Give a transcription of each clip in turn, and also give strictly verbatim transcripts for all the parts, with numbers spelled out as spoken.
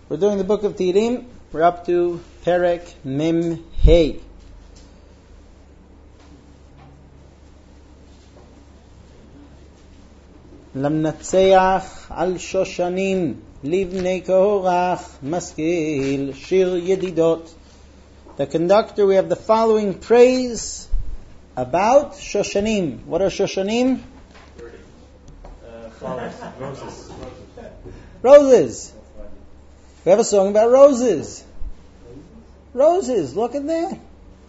We're doing the book of Tehillim. We're up to Perek Mem Hey. Lamnatseach al Shoshanim Livnei Korach Maskil Shir Yedidot. The conductor, we have the following praise about Shoshanim. What are Shoshanim? Uh, flowers, roses. Roses. We have a song about roses. Roses, look at that.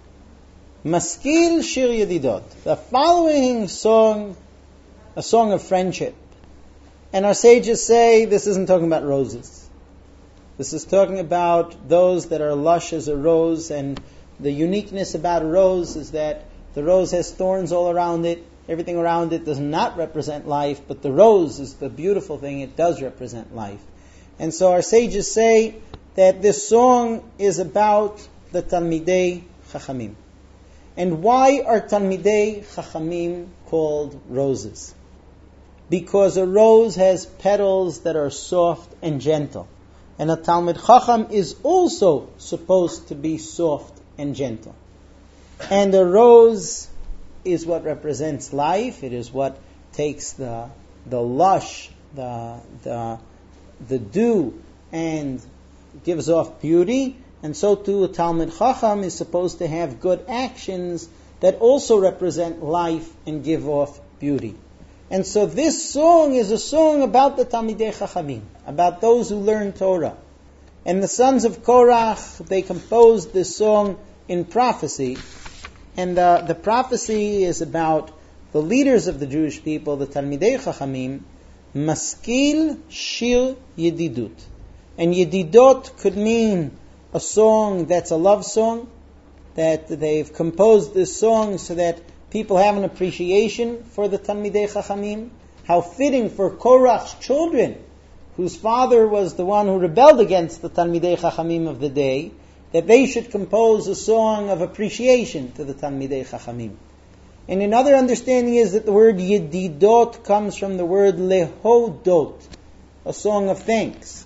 Maskil Shir Yedidot. The following song, a song of friendship. And our sages say this isn't talking about roses. This is talking about those that are lush as a rose, and the uniqueness about a rose is that the rose has thorns all around it. Everything around it does not represent life, but the rose is the beautiful thing. It does represent life. And so our sages say that this song is about the Talmidei Chachamim. And why are Talmidei Chachamim called roses? Because a rose has petals that are soft and gentle. And a Talmid Chacham is also supposed to be soft and gentle. And a rose is what represents life. It is what takes the the lush, the the the dew, and gives off beauty. And so too a Talmid Chacham is supposed to have good actions that also represent life and give off beauty. And so this song is a song about the Talmidei Chachamim, about those who learn Torah. And the sons of Korach, they composed this song in prophecy. And uh, the prophecy is about the leaders of the Jewish people, the Talmidei Chachamim, Maskil Shir Yedidut. And Yedidot could mean a song that's a love song, that they've composed this song so that people have an appreciation for the Talmidei Chachamim. How fitting for Korach's children, whose father was the one who rebelled against the Talmidei Chachamim of the day, that they should compose a song of appreciation to the Talmidei Chachamim. And another understanding is that the word Yedidot comes from the word Lehodot, a song of thanks.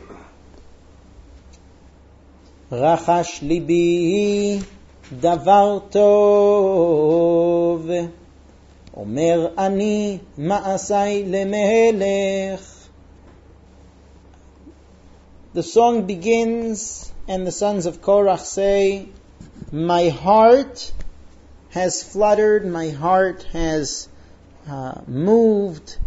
Rachash libi דבר טוב, אומר אני מעשי למלך. The song begins, and the sons of Korach say, my heart has fluttered, my heart has uh, moved,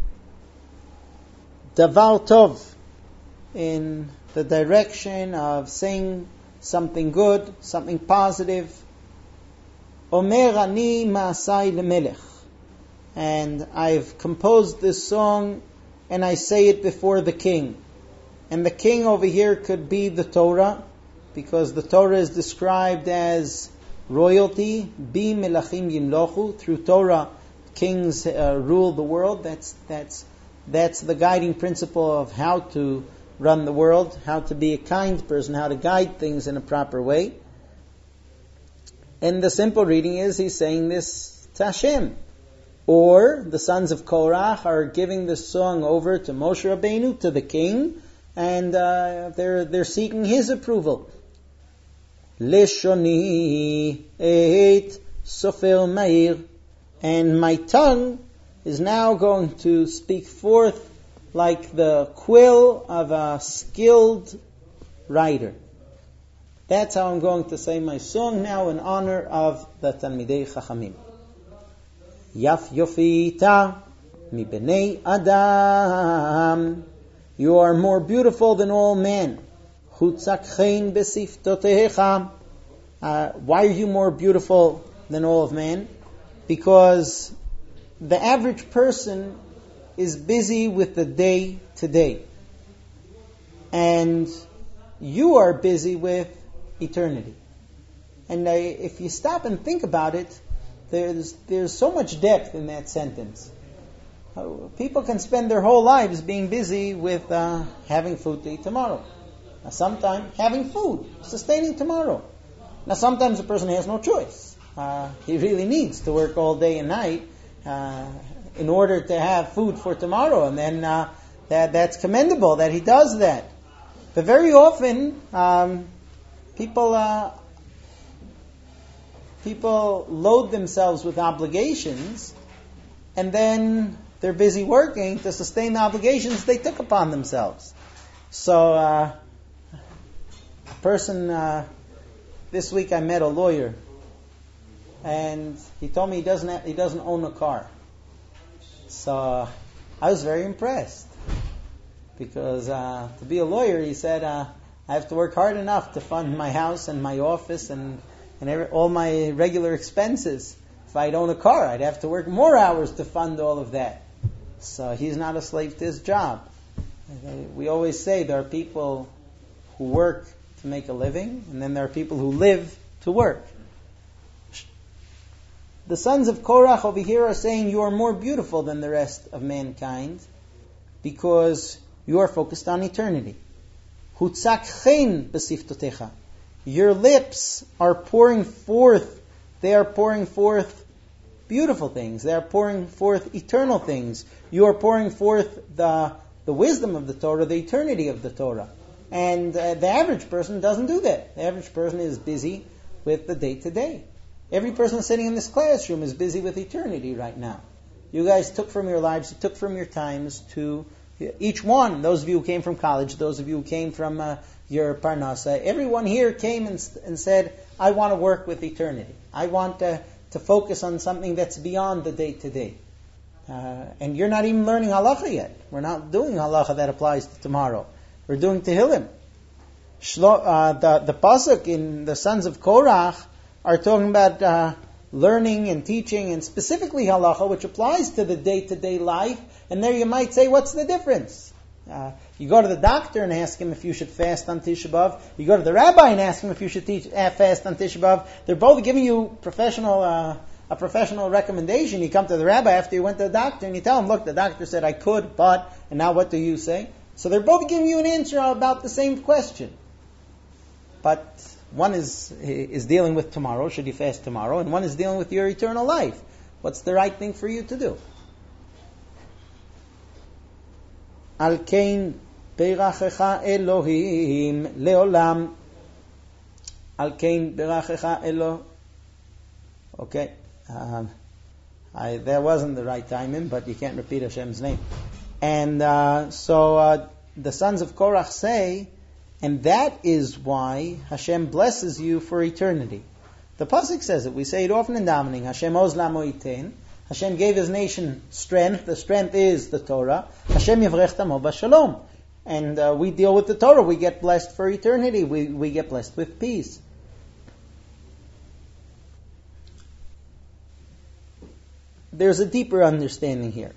davar tov, in the direction of saying something good, something positive. Omer ani ma'asai lemelech. And I've composed this song and I say it before the king. And the king over here could be the Torah, because the Torah is described as royalty. Bi melachim yimlochu. Through Torah, kings uh, rule the world. That's that's that's the guiding principle of how to run the world, how to be a kind person, how to guide things in a proper way. And the simple reading is he's saying this to Hashem. Or the sons of Korach are giving this song over to Moshe Rabbeinu, to the king, and uh, they're they're seeking his approval. Leshoni et sofer meir, and my tongue is now going to speak forth like the quill of a skilled writer. That's how I'm going to say my song now in honor of the Talmidei Chachamim. Yaf yofita mi bnei Adam. You are more beautiful than all men. Chutzak chen besiftotecha. Why are you more beautiful than all of men? Because the average person is busy with the day to day. And you are busy with eternity. And uh, if you stop and think about it, there's there's so much depth in that sentence. Uh, people can spend their whole lives being busy with uh, having food to eat tomorrow. Now sometimes having food, sustaining tomorrow. Now sometimes a person has no choice. Uh, he really needs to work all day and night uh, in order to have food for tomorrow. And then uh, that that's commendable that he does that. But very often, um, people uh, people load themselves with obligations, and then they're busy working to sustain the obligations they took upon themselves. So, uh, a person, uh, this week I met a lawyer, and he told me he doesn't have, he doesn't own a car. So, uh, I was very impressed. Because uh, to be a lawyer, he said, uh, I have to work hard enough to fund my house and my office and, and every, all my regular expenses. If I'd own a car, I'd have to work more hours to fund all of that. So he's not a slave to his job. We always say there are people who work to make a living, and then there are people who live to work. The sons of Korach over here are saying you are more beautiful than the rest of mankind because you are focused on eternity. Hutzak chen besiftotecha. Your lips are pouring forth, they are pouring forth beautiful things. They are pouring forth eternal things. You are pouring forth the, the wisdom of the Torah, the eternity of the Torah. And uh, the average person doesn't do that. The average person is busy with the day-to-day. Every person sitting in this classroom is busy with eternity right now. You guys took from your lives, you took from your times to each one, those of you who came from college, those of you who came from uh, your parnasa, everyone here came and, and said, I want to work with eternity. I want to, to focus on something that's beyond the day-to-day. Uh, and you're not even learning halacha yet. We're not doing halacha that applies to tomorrow. We're doing Tehillim. Shlo, uh, the, the pasuk in the sons of Korach are talking about uh, learning and teaching, and specifically halacha, which applies to the day-to-day life. And there you might say, what's the difference? Uh, you go to the doctor and ask him if you should fast on Tisha B'Av. You go to the rabbi and ask him if you should teach, uh, fast on Tisha B'Av. They're both giving you professional, uh, a professional recommendation. You come to the rabbi after you went to the doctor and you tell him, look, the doctor said I could, but, and now what do you say? So they're both giving you an answer about the same question. But one is is dealing with tomorrow, should you fast tomorrow, and one is dealing with your eternal life. What's the right thing for you to do? Al kein berachecha Elohim leolam. Al kein berachecha Elohim. Okay. Um, I, that wasn't the right timing, but you can't repeat Hashem's name. And uh, so uh, the sons of Korach say, and that is why Hashem blesses you for eternity. The pasuk says it. We say it often in davening. Hashem oz lamo iten. Hashem gave His nation strength. The strength is the Torah. Hashem yavrech tamo b'shalom. And uh, we deal with the Torah. We get blessed for eternity. We we get blessed with peace. There's a deeper understanding here.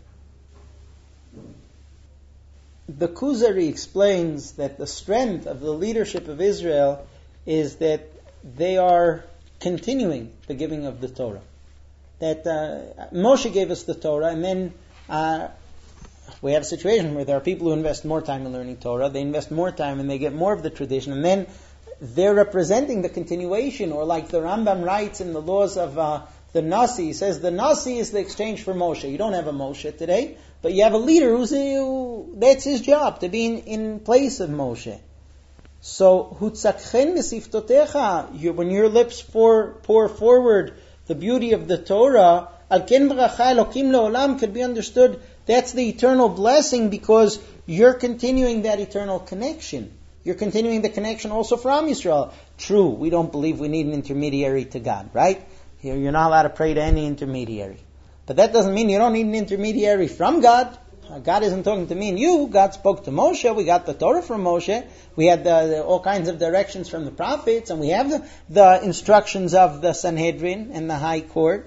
The Kuzari explains that the strength of the leadership of Israel is that they are continuing the giving of the Torah. That uh, Moshe gave us the Torah, and then uh, we have a situation where there are people who invest more time in learning Torah, they invest more time and they get more of the tradition, and then they're representing the continuation, or like the Rambam writes in the laws of uh, the Nasi, he says the Nasi is the exchange for Moshe. You don't have a Moshe today, but you have a leader who's a, who, that's his job, to be in, in place of Moshe. So, hutzakchen mesiftotecha, when your lips pour, pour forward the beauty of the Torah, al ken bracha elokim leolam could be understood, that's the eternal blessing because you're continuing that eternal connection. You're continuing the connection also for Am Yisrael. True, we don't believe we need an intermediary to God, right? You're not allowed to pray to any intermediary. But that doesn't mean you don't need an intermediary from God. God isn't talking to me and you. God spoke to Moshe. We got the Torah from Moshe. We had the, the, all kinds of directions from the prophets. And we have the, the instructions of the Sanhedrin and the High Court.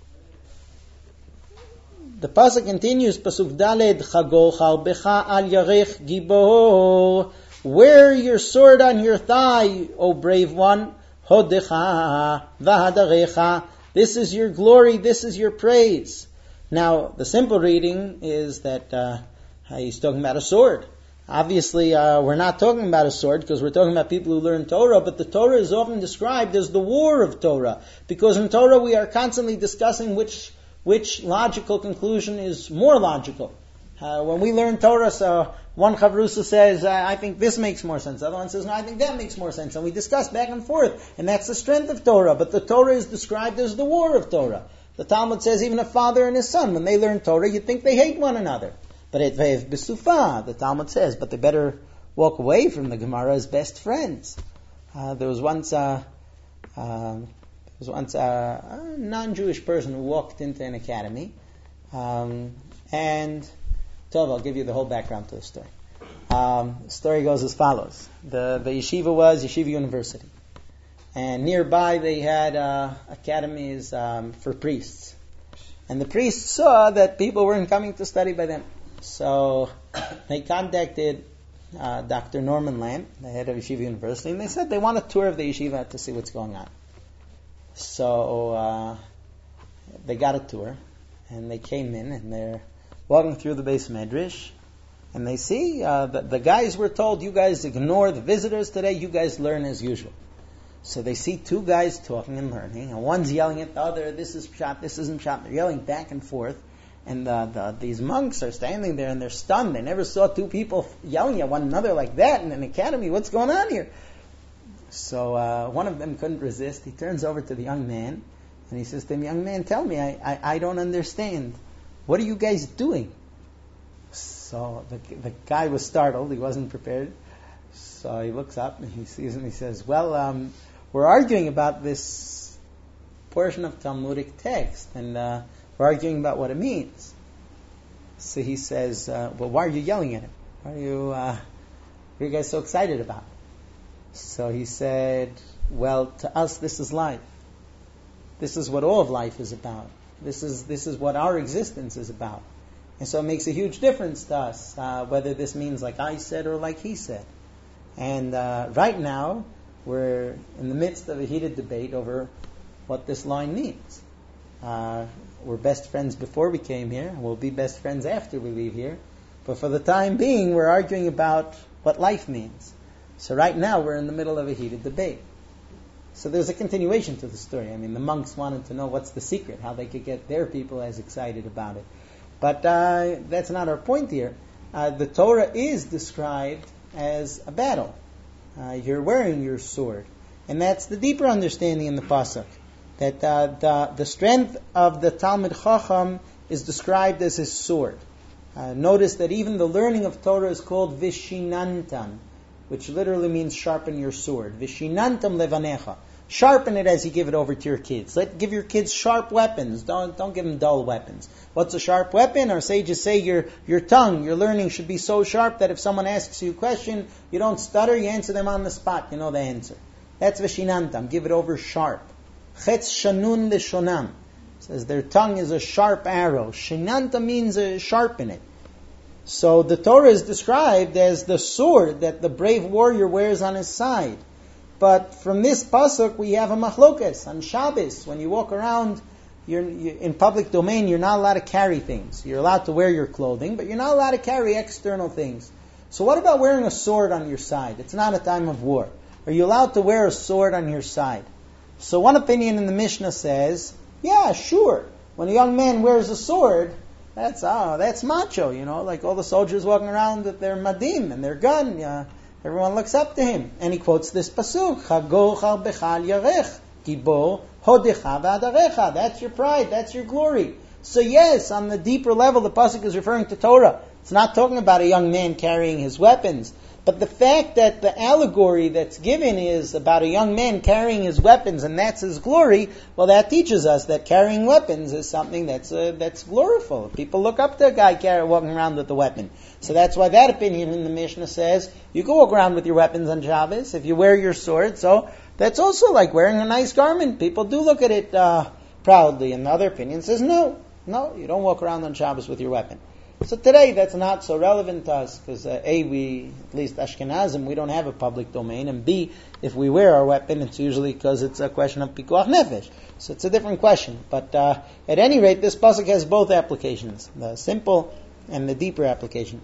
The pasuk continues, Pasuk Daled, Chago charbecha al yarech gibor. Wear your sword on your thigh, O brave one. Hodecha v'hadarecha. This is your glory, this is your praise. Now, the simple reading is that uh, he's talking about a sword. Obviously, uh, we're not talking about a sword because we're talking about people who learn Torah, but the Torah is often described as the war of Torah. Because in Torah we are constantly discussing which which logical conclusion is more logical. Uh, when we learn Torah, so one Chavrusa says, I, I think this makes more sense. The other one says, no, I think that makes more sense. And we discuss back and forth. And that's the strength of Torah. But the Torah is described as the war of Torah. The Talmud says even a father and his son, when they learn Torah, you'd think they hate one another. But it ve'ev b'sufa, the Talmud says, but they better walk away from the Gemara as best friends. Uh, there was once a, uh, there was once a, a non-Jewish person who walked into an academy. Um, and... Tov, I'll give you the whole background to the story. Um, the story goes as follows. The, the yeshiva was Yeshiva University. And nearby they had uh, academies um, for priests. And the priests saw that people weren't coming to study by them. So they contacted uh, Doctor Norman Lamb, the head of Yeshiva University, and they said they want a tour of the yeshiva to see what's going on. So uh, they got a tour, and they came in, and they're walking through the Beis Medrash, and they see uh, that the guys were told, you guys ignore the visitors today, you guys learn as usual. So they see two guys talking and learning, and one's yelling at the other, this is pshat, this isn't pshat. They're yelling back and forth, and uh, the, these monks are standing there and they're stunned. They never saw two people yelling at one another like that in an academy. What's going on here? So uh, one of them couldn't resist. He turns over to the young man, and he says to him, young man, tell me, I, I, I don't understand. What are you guys doing? So the, the guy was startled. He wasn't prepared. So he looks up and he sees him. He says, well, um, we're arguing about this portion of Talmudic text, and uh, we're arguing about what it means. So he says, uh, well, why are you yelling at him? Why are you, uh, what are you guys so excited about? So he said, well, to us this is life. This is what all of life is about. This is this is what our existence is about. And so it makes a huge difference to us, uh, whether this means like I said or like he said. And uh, right now, we're in the midst of a heated debate over what this line means. Uh, we're best friends before we came here, and we'll be best friends after we leave here. But for the time being, we're arguing about what life means. So right now, we're in the middle of a heated debate. So there's a continuation to the story. I mean, the monks wanted to know what's the secret, how they could get their people as excited about it. But uh, that's not our point here. Uh, the Torah is described as a battle. Uh, you're wearing your sword. And that's the deeper understanding in the Pasuk. That uh, the, the strength of the Talmid Chacham is described as his sword. Uh, notice that even the learning of Torah is called Vishinantam, which literally means sharpen your sword. Vishinantam levanecha. Sharpen it as you give it over to your kids. Let give your kids sharp weapons. Don't don't give them dull weapons. What's a sharp weapon? Our sages say your your tongue, your learning should be so sharp that if someone asks you a question, you don't stutter, you answer them on the spot. You know the answer. That's vishinantam. Give it over sharp. Chetz shanun lishonam. Says their tongue is a sharp arrow. Shinantam means uh, sharpen it. So the Torah is described as the sword that the brave warrior wears on his side. But from this pasuk we have a machlokas on Shabbos. When you walk around you're, you're in public domain, you're not allowed to carry things. You're allowed to wear your clothing, but you're not allowed to carry external things. So what about wearing a sword on your side? It's not a time of war. Are you allowed to wear a sword on your side? So one opinion in the Mishnah says, yeah, sure. When a young man wears a sword, that's oh, that's macho, you know, like all the soldiers walking around with their madim and their gun. Yeah. Everyone looks up to him. And he quotes this pasuk, Chagocha bechal yarech, Gibor hodecha v'adarecha. That's your pride, that's your glory. So yes, on the deeper level, the pasuk is referring to Torah. It's not talking about a young man carrying his weapons. But the fact that the allegory that's given is about a young man carrying his weapons and that's his glory, well, that teaches us that carrying weapons is something that's uh, that's gloriful. People look up to a guy carry, walking around with a weapon. So that's why that opinion in the Mishnah says you can walk around with your weapons on Shabbos if you wear your sword. So that's also like wearing a nice garment. People do look at it uh, proudly. And the other opinion says no, no, you don't walk around on Shabbos with your weapon. So today that's not so relevant to us because uh, A, we, at least Ashkenazim, we don't have a public domain, and B, if we wear our weapon, it's usually because it's a question of pikuach nefesh. So it's a different question. But uh, at any rate, this pasuk has both applications, the simple and the deeper application.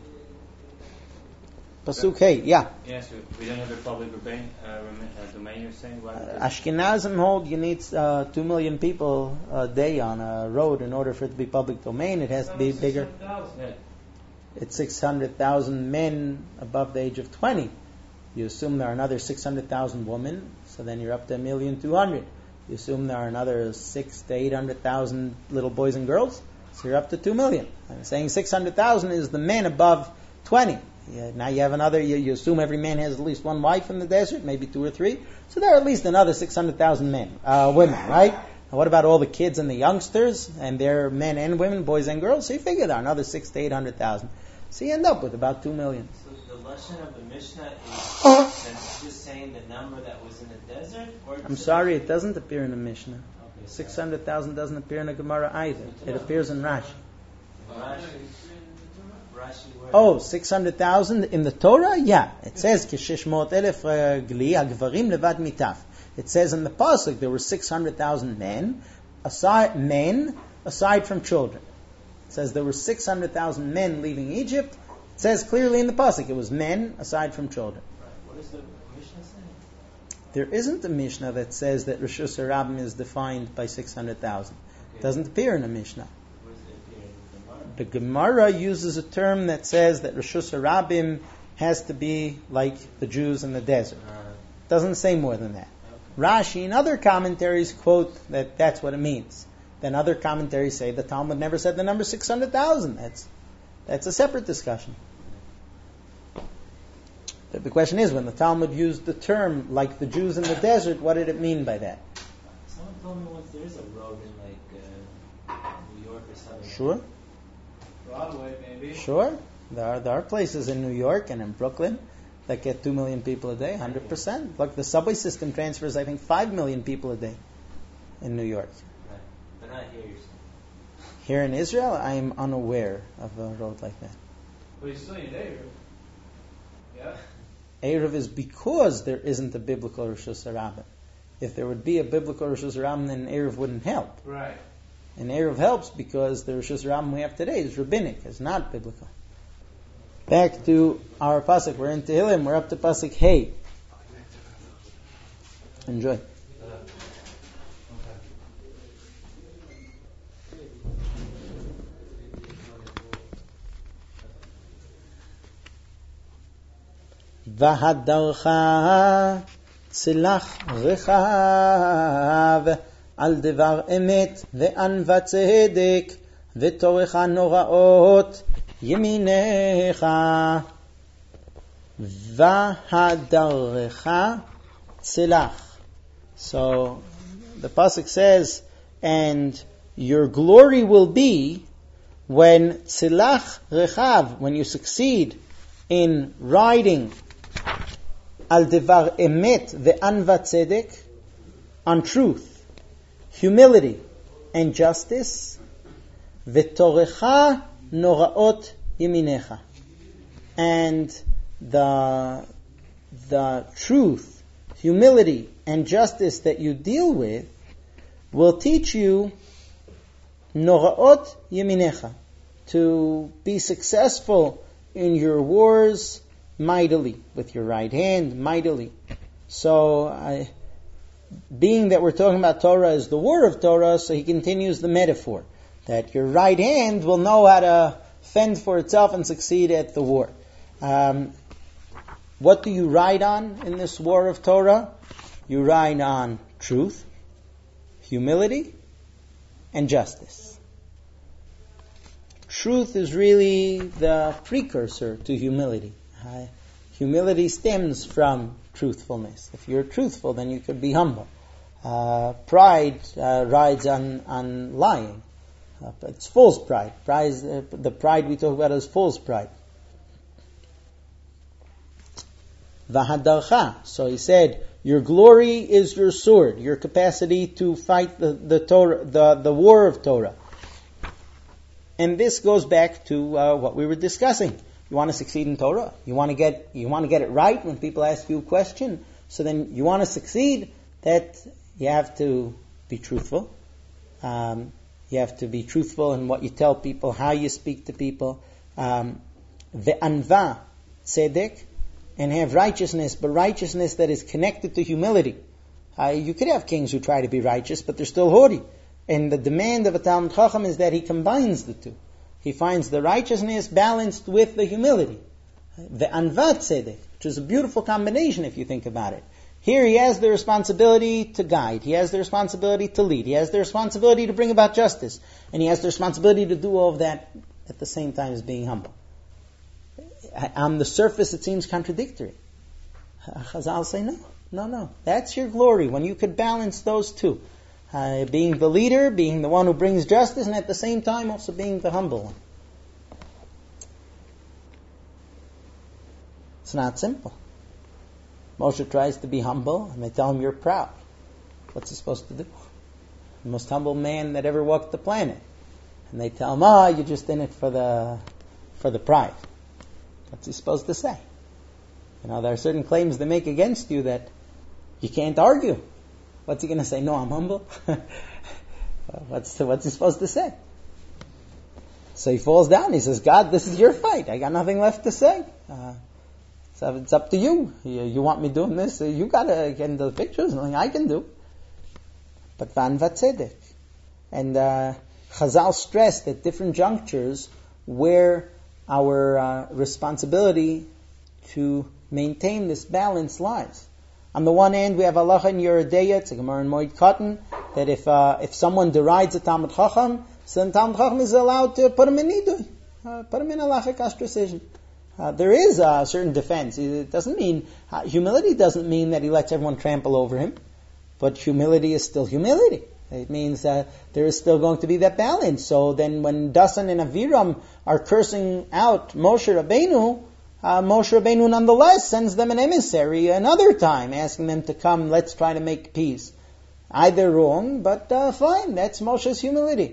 Pasuk hey, yeah. Yes, we don't have a public domain, uh, domain you're saying? Why Uh, Ashkenazim hold you need uh, two million people a day on a road in order for it to be public domain. It has to be bigger. Yeah. it's six hundred thousand men above the age of twenty. You assume there are another six hundred thousand women, so then you're up to a million two hundred. You assume there are another six to eight hundred thousand little boys and girls, so you're up to two million. I'm saying six hundred thousand is the men above twenty. Yeah, now you have another, you, you assume every man has at least one wife in the desert, maybe two or three. So there are at least another six hundred thousand men, uh, women, right? And what about all the kids and the youngsters? And they're men and women, boys and girls. So you figure there are another six to eight hundred thousand. So you end up with about two million. So the lesson of the Mishnah is that's just saying the number that was in the desert? Or I'm sorry, it doesn't appear in the Mishnah. Okay, six hundred thousand doesn't appear in the Gemara either. It appears in Rashi. Rashi. Rashi where? Oh, six hundred thousand in the Torah? Yeah. It says, Kishishmot elef gli agvarim levad mitaf. It says in the Pasuk there were six hundred thousand men, aside, men, aside from children. It says there were six hundred thousand men leaving Egypt. It says clearly in the Pasuk it was men, aside from children. Right. What is the Mishnah saying? There isn't a Mishnah that says that Rishus Harabim is defined by six hundred thousand. Okay. It doesn't appear in a Mishnah. Where does it appear in The Gemara uses a term that says that Rishus Harabim has to be like the Jews in the desert. Uh, It doesn't say more than that. okay. Rashi and other commentaries quote that that's what it means. Then other commentaries say the Talmud never said the number six hundred thousand. That's that's a separate discussion. But the question is, when the Talmud used the term like the Jews in the desert, what did it mean by that? Someone told me once there is a road in like uh, New York or something. Sure, Broadway maybe. sure. There are there are places in New York and in Brooklyn that get two million people a day, one hundred percent. Look, the subway system transfers, I think, five million people a day in New York. Right. But not here, you're saying. Here in Israel, I am unaware of a road like that. But you still need Erev. Yeah? Erev is because there isn't a biblical Rishus Harabim. If there would be a biblical Rishus Harabim, then Erev wouldn't help. Right. And Erev helps because the Rishus Harabim we have today is rabbinic, it's not biblical. Back to our pasuk, we're in Tehillim, we're up to pasuk Hey. Enjoy. V'hadarcha tzilach rechav al devar emet ve'anva tzedek v'torecha noraot yeminecha v'hadarcha tzilach. So the pasuk says, and your glory will be when tzilach rechav, when you succeed in riding al devar emet ve'anva tzedek, on truth, humility, and justice, v'torecha noraot yeminecha, and the the truth, humility, and justice that you deal with will teach you noraot yeminecha, to be successful in your wars mightily, with your right hand, mightily. So, uh, being that we're talking about Torah as the war of Torah, so he continues the metaphor, that your right hand will know how to fend for itself and succeed at the war. Um, what do you ride on in this war of Torah? You ride on truth, humility, and justice. Truth is really the precursor to humility. Uh, humility stems from truthfulness. If you're truthful, then you could be humble. Uh, pride uh, rides on, on lying. Uh, it's false pride. pride is, uh, the pride we talk about is false pride. Vahadarcha. So he said, your glory is your sword, your capacity to fight the, the Torah, the, the war of Torah. And this goes back to uh, what we were discussing. You want to succeed in Torah. You want to get you want to get it right when people ask you a question. So then you want to succeed. That you have to be truthful. Um, you have to be truthful in what you tell people, how you speak to people. Um, Ve'anva tzedek, and have righteousness, but righteousness that is connected to humility. Uh, you could have kings who try to be righteous, but they're still haughty. And the demand of a Talmud Chacham is that he combines the two. He finds the righteousness balanced with the humility. The anvat tzedek, which is a beautiful combination if you think about it. Here he has the responsibility to guide. He has the responsibility to lead. He has the responsibility to bring about justice. And he has the responsibility to do all of that at the same time as being humble. On the surface it seems contradictory. Chazal say no, no, no. That's your glory, when you could balance those two. Uh, being the leader, being the one who brings justice, and at the same time also being the humble one. It's not simple. Moshe tries to be humble, and they tell him, you're proud. What's he supposed to do? The most humble man that ever walked the planet. And they tell him, ah, oh, you're just in it for the for the pride. What's he supposed to say? You know, there are certain claims they make against you that you can't argue. What's he going to say? No, I'm humble. what's what's he supposed to say? So he falls down. He says, God, this is your fight. I got nothing left to say. Uh, so it's up to you. you. You want me doing this? You got to get into the picture. There's nothing I can do. But van vatzedek. And uh, Chazal stressed at different junctures where our uh, responsibility to maintain this balance lies. On the one hand, we have halacha in Yeredeya, it's a Gemara in Moed Katan, that if uh, if someone derides a Talmud Chacham, so then Talmud Chacham is allowed to put him in nidui, uh, put him in halachic ostracism. Uh, there is a certain defense. It doesn't mean uh, humility doesn't mean that he lets everyone trample over him, but humility is still humility. It means that there is still going to be that balance. So then, when Dasan and Aviram are cursing out Moshe Rabbeinu, Uh, Moshe Rabbeinu nonetheless sends them an emissary another time, asking them to come, let's try to make peace. Either wrong, but uh, fine, that's Moshe's humility.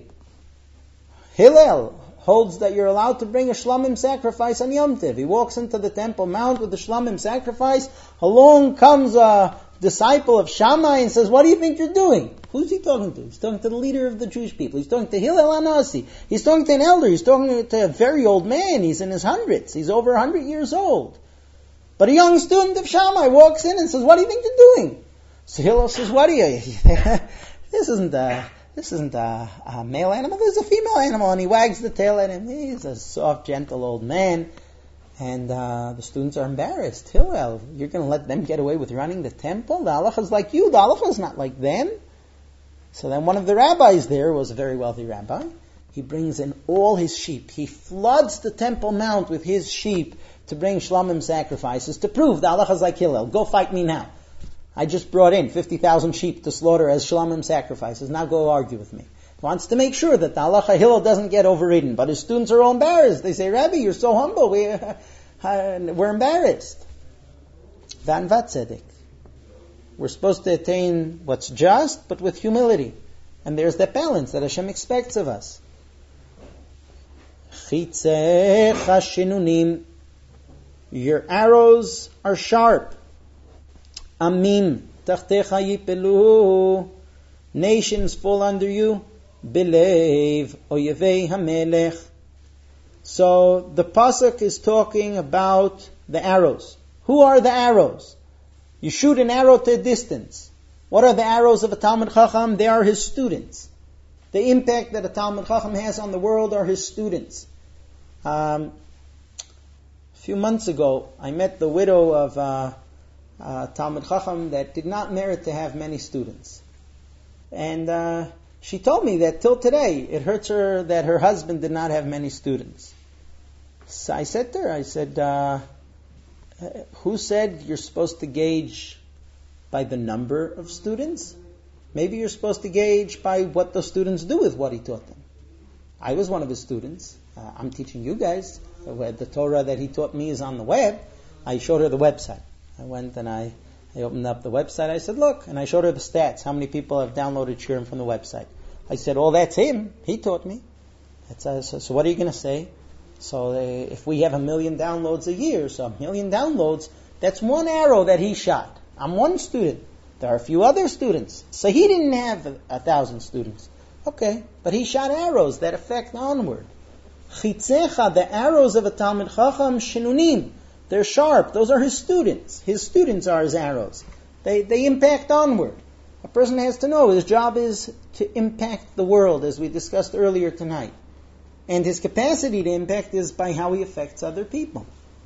Hillel holds that you're allowed to bring a shlamim sacrifice on Yom Tov. He walks into the Temple Mount with the shlamim sacrifice. Along comes a disciple of Shammai and says, what do you think you're doing? Who's he talking to? He's talking to the leader of the Jewish people. He's talking to Hillel Anasi. He's talking to an elder. He's talking to a very old man. He's in his hundreds. He's over a hundred years old. But a young student of Shammai walks in and says, what do you think you're doing? So Hillel says, what are you? this isn't a, this isn't a, a male animal. This is a female animal. And he wags the tail at him. He's a soft, gentle old man. And uh, the students are embarrassed. Hillel, you're going to let them get away with running the temple? The halacha is like you. The halacha is not like them. So then one of the rabbis there was a very wealthy rabbi. He brings in all his sheep. He floods the Temple Mount with his sheep to bring shlamim sacrifices to prove the halacha is like Hillel. Go fight me now. I just brought in fifty thousand sheep to slaughter as shlamim sacrifices. Now go argue with me. He wants to make sure that the halacha Hillel doesn't get overridden. But his students are all embarrassed. They say, Rabbi, you're so humble. We, uh, uh, we're embarrassed. Van vatzedek. We're supposed to attain what's just, but with humility. And there's that balance that Hashem expects of us. Chitzecha shinunim. Your arrows are sharp. Amim. Tachtecha yipelu. Nations fall under you. Belev oyevei hamelech. So the pasuk is talking about the arrows. Who are the arrows? You shoot an arrow to a distance. What are the arrows of a Talmud Chacham? They are his students. The impact that a Talmud Chacham has on the world are his students. Um, a few months ago, I met the widow of uh, uh, Talmud Chacham that did not merit to have many students. And uh, she told me that till today, it hurts her that her husband did not have many students. So I said to her, I said, uh, who said you're supposed to gauge by the number of students? Maybe you're supposed to gauge by what the students do with what he taught them. I was one of his students. Uh, I'm teaching you guys. The, the Torah that he taught me is on the web. I showed her the website. I went and I, I opened up the website. I said, look, and I showed her the stats. How many people have downloaded Shurim from the website? I said, oh, that's him. He taught me. That's, uh, so, so what are you going to say? So uh, if we have a million downloads a year, so a million downloads, that's one arrow that he shot. I'm one student. There are a few other students. So he didn't have a, a thousand students. Okay, but he shot arrows that affect onward. Chitzecha, the arrows of a Talmud Chacham, shinunim. They're sharp. Those are his students. His students are his arrows. They they impact onward. A person has to know his job is to impact the world, as we discussed earlier tonight. And his capacity to impact is by how he affects other people.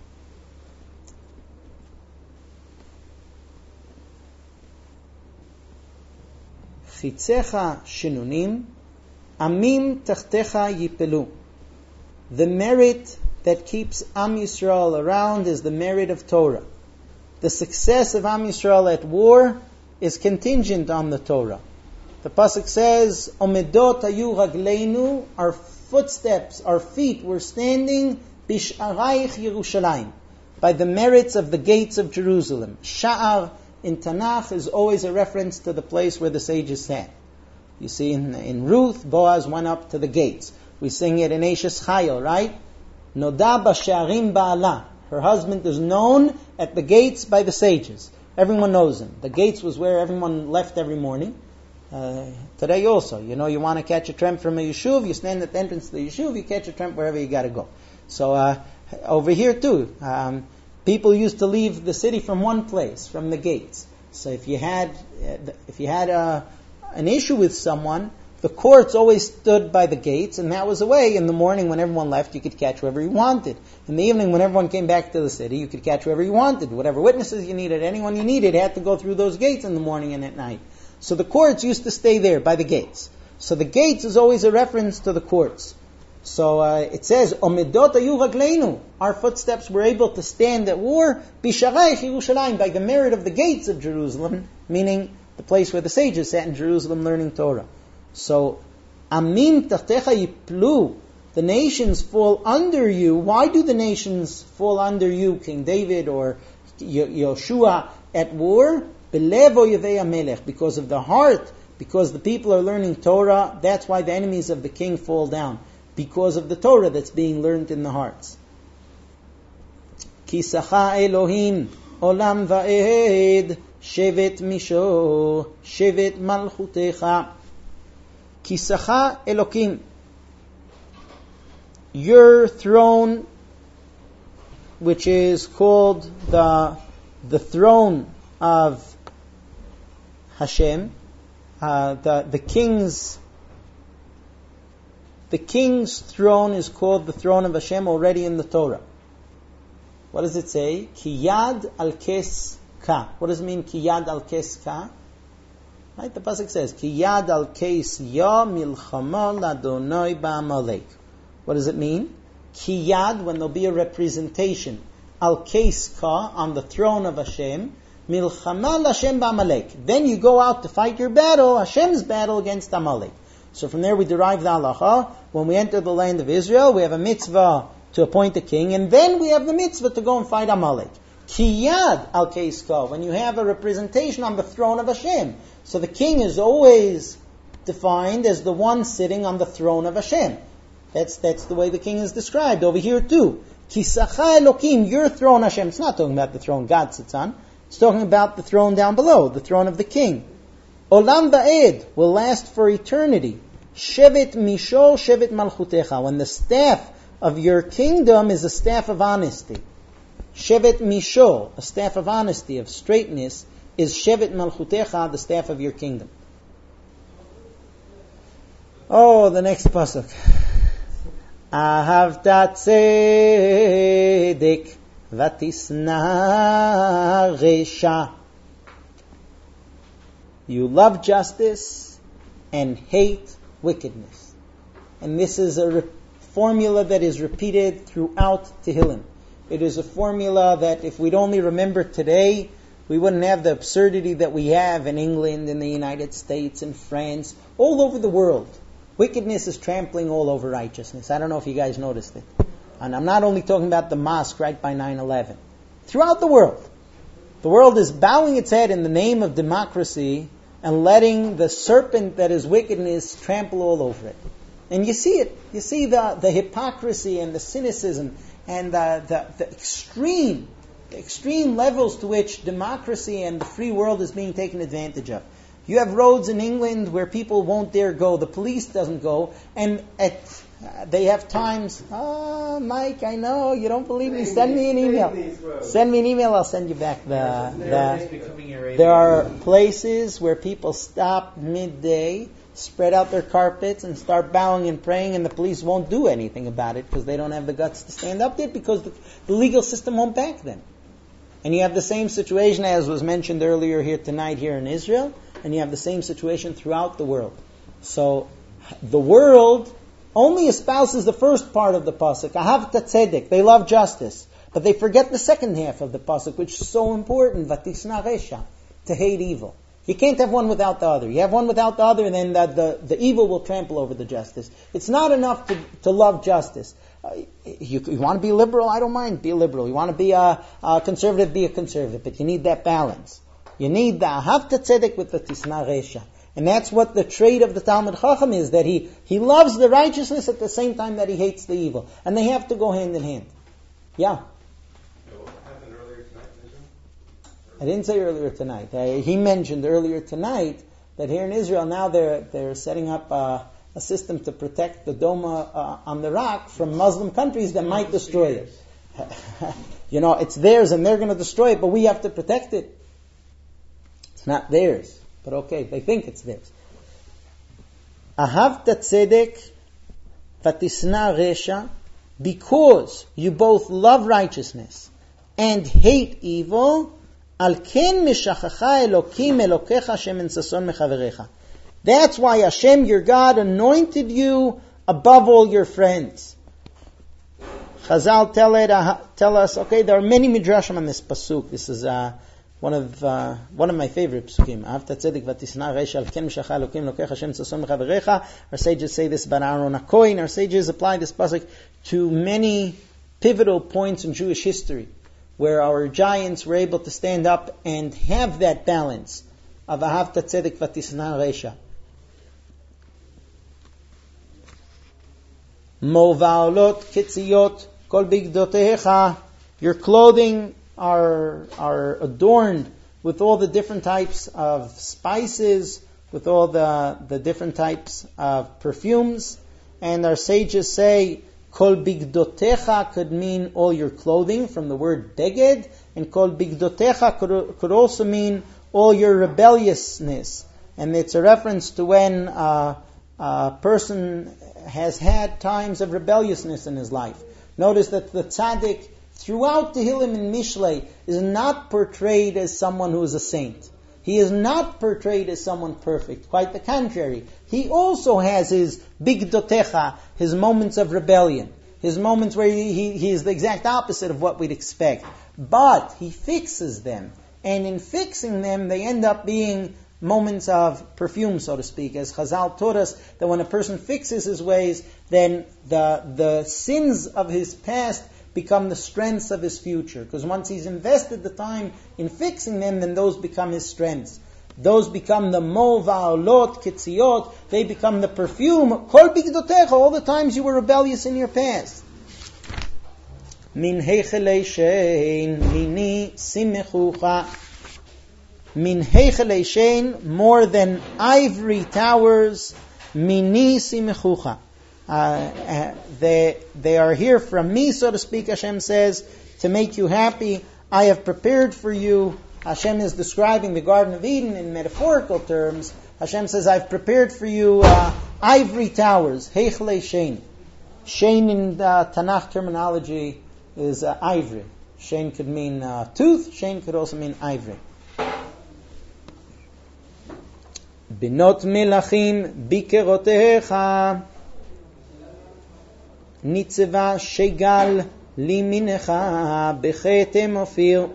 Chitzecha shinunim, amim tachtecha yipelu. The merit that keeps Am Yisrael around is the merit of Torah. The success of Am Yisrael at war is contingent on the Torah. The pasuk says, "Omedot hayu ragleinu," our footsteps, our feet were standing bish'araych Yerushalayim, by the merits of the gates of Jerusalem. Sha'ar in Tanakh is always a reference to the place where the sages sat. You see in, in Ruth, Boaz went up to the gates. We sing it in Eishes Chayil, right? Noda b'she'arim ba'ala. Her husband is known at the gates by the sages. Everyone knows him. The gates was where everyone left every morning. Uh, today also, you know, you want to catch a tramp from a yeshuv, you stand at the entrance to the yeshuv, you catch a tramp wherever you got to go. So uh, over here too, um, people used to leave the city from one place, from the gates. So if you had, uh, if you had uh, an issue with someone, the courts always stood by the gates, and that was a way. In the morning when everyone left, you could catch whoever you wanted. In the evening when everyone came back to the city, you could catch whoever you wanted. Whatever witnesses you needed, anyone you needed had to go through those gates in the morning and at night. So the courts used to stay there by the gates. So the gates is always a reference to the courts. So uh, it says, "Omedot hayu ragleinu," our footsteps were able to stand at war, b'sharayich Yerushalayim, by the merit of the gates of Jerusalem, meaning the place where the sages sat in Jerusalem learning Torah. So, amim tachtecha yiplu, the nations fall under you. Why do the nations fall under you, King David or Yoshua, at war? Belev oyevei hamelech, because of the heart, because the people are learning Torah. That's why the enemies of the king fall down, because of the Torah that's being learned in the hearts. Kisacha Elohim olam va'ed shevet misho shevet malchutecha. Kisacha Elokim, your throne, which is called the the throne of Hashem, uh, the the king's the king's throne is called the throne of Hashem already in the Torah. What does it say? Ki yad al kes ka. What does it mean? Ki yad al kes ka. Right? The pasuk says, "Ki yad al keis ya milchama ladonai ba'amalek." What does it mean? Ki yad, when there'll be a representation, al keis ka, on the throne of Hashem, milchama l'Hashem ba'amalek. Then you go out to fight your battle, Hashem's battle against Amalek. So from there we derive the halacha. When we enter the land of Israel, we have a mitzvah to appoint a king, and then we have the mitzvah to go and fight Amalek. Ki yad al keis ka, when you have a representation on the throne of Hashem. So the king is always defined as the one sitting on the throne of Hashem. That's that's the way the king is described over here too. Kisacha Elokim, your throne, Hashem. It's not talking about the throne God sits on. It's talking about the throne down below, the throne of the king. Olam va'ed will last for eternity. Shevet misho, shevet malchutecha. When the staff of your kingdom is a staff of honesty. Shevet misho, a staff of honesty, of straightness, is Shevet Malchutecha, the staff of your kingdom. Oh, the next pasuk. Ahavta tzedek vatisna resha. You love justice and hate wickedness. And this is a re- formula that is repeated throughout Tehillim. It is a formula that if we'd only remember today, we wouldn't have the absurdity that we have in England, in the United States, in France, all over the world. Wickedness is trampling all over righteousness. I don't know if you guys noticed it. And I'm not only talking about the mosque right by nine eleven. Throughout the world. The world is bowing its head in the name of democracy and letting the serpent that is wickedness trample all over it. And you see it. You see the, the hypocrisy and the cynicism and the, the, the extreme extreme levels to which democracy and the free world is being taken advantage of. You have roads in England where people won't dare go. The police doesn't go. And at, uh, they have times, oh, Mike, I know, you don't believe me. Send me an email. Send me an email, I'll send you back the... the there are places where people stop midday spread out their carpets and start bowing and praying, and the police won't do anything about it because they don't have the guts to stand up to it because the, the legal system won't back them. And you have the same situation as was mentioned earlier here tonight here in Israel, and you have the same situation throughout the world. So the world only espouses the first part of the pasuk, Ahavta tzedek, they love justice, but they forget the second half of the pasuk, which is so important, Vatisna resha, to hate evil. You can't have one without the other. You have one without the other, and then the, the, the evil will trample over the justice. It's not enough to, to love justice. Uh, you, you want to be liberal? I don't mind. Be a liberal. You want to be a, a conservative? Be a conservative. But you need that balance. You need the Ahavta tzedek with the Tisna resha. And that's what the trait of the Talmud Chacham is, that he, he loves the righteousness at the same time that he hates the evil. And they have to go hand in hand. Yeah? I didn't say earlier tonight. Uh, he mentioned earlier tonight that here in Israel now they're they're setting up uh, a system to protect the Doma uh, on the rock from Muslim countries that might destroy it. You know, it's theirs and they're going to destroy it, but we have to protect it. It's not theirs, but okay, they think it's theirs. Ahavta tzedek vatisna resha, because you both love righteousness and hate evil. Al ken mishachacha Elokim Elokecha Hashem sason mechaverecha. That's why Hashem, your God, anointed you above all your friends. Chazal tell, it, uh, tell us, okay, there are many midrashim on this pasuk. This is uh, one of uh, one of my favorite pasukim. Ahavta tzedek vatisna resha al ken mishachacha Elokim Elokecha Hashem sason mechaverecha. Our sages say this about Aaron HaKohen. Our sages apply this pasuk to many pivotal points in Jewish history, where our giants were able to stand up and have that balance of Ahavta tzedek vatisna resha. Mo va'olot ketziyot kol bigdotecha. Your clothing are are adorned with all the different types of spices, with all the the different types of perfumes. And our sages say Kol bigdotecha could mean all your clothing, from the word beged, and kol bigdotecha could, could also mean all your rebelliousness. And it's a reference to when uh, a person has had times of rebelliousness in his life. Notice that the tzaddik throughout Tehillim and Mishlei is not portrayed as someone who is a saint. He is not portrayed as someone perfect. Quite the contrary. He also has his bigdotecha, his moments of rebellion, his moments where he, he, he is the exact opposite of what we'd expect. But he fixes them. And in fixing them, they end up being moments of perfume, so to speak. As Chazal taught us, that when a person fixes his ways, then the, the sins of his past become the strengths of his future. Because once he's invested the time in fixing them, then those become his strengths. Those become the mo va'olot ketziyot. They become the perfume. Kol bigdotecha, all the times you were rebellious in your past. Min heichelei shein mini simechucha. Min heichelei shein, more than ivory towers. Mini simechucha. Uh, uh, they they are here from me, so to speak. Hashem says, to make you happy. I have prepared for you. Hashem is describing the Garden of Eden in metaphorical terms. Hashem says, I've prepared for you uh, ivory towers. Heichlei shein. Shein in uh, Tanakh terminology is uh, ivory. Shein could mean uh, tooth. Shein could also mean ivory. Binot melachim bikerotecha. Nitzeva shegal liminecha bechetem ofir.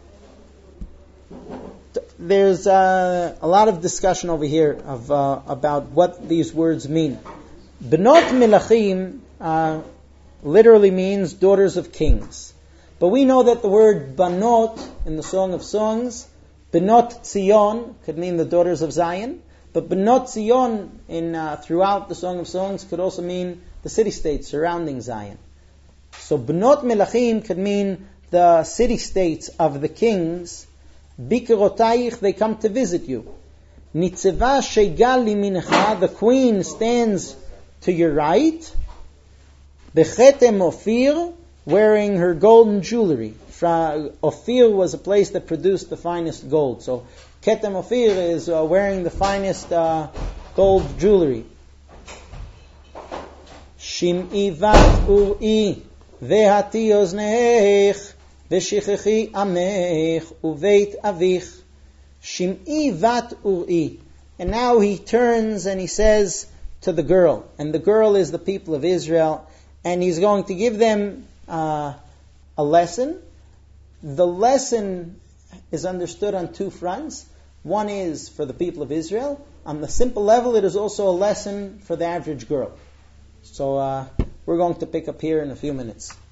There's uh, a lot of discussion over here of uh, about what these words mean. Benot melachim uh, literally means daughters of kings. But we know that the word banot in the Song of Songs, Benot Tzion, could mean the daughters of Zion. But Benot Tzion in uh, throughout the Song of Songs could also mean the city-states surrounding Zion. So Benot Melachim could mean the city-states of the kings. Bikerotayich, they come to visit you. Nitzeva shegal liminecha, the queen stands to your right. Bechetem Ophir, wearing her golden jewelry. Ophir was a place that produced the finest gold. So Ketem Ophir is uh, wearing the finest uh, gold jewelry. Shim'i vat uri vehati ozneich veshichechi amech uveit avich. Shim'i vat uri. And now he turns and he says to the girl, and the girl is the people of Israel, and he's going to give them uh, a lesson. The lesson is understood on two fronts. One is for the people of Israel. On the simple level, it is also a lesson for the average girl. So uh, we're going to pick up here in a few minutes.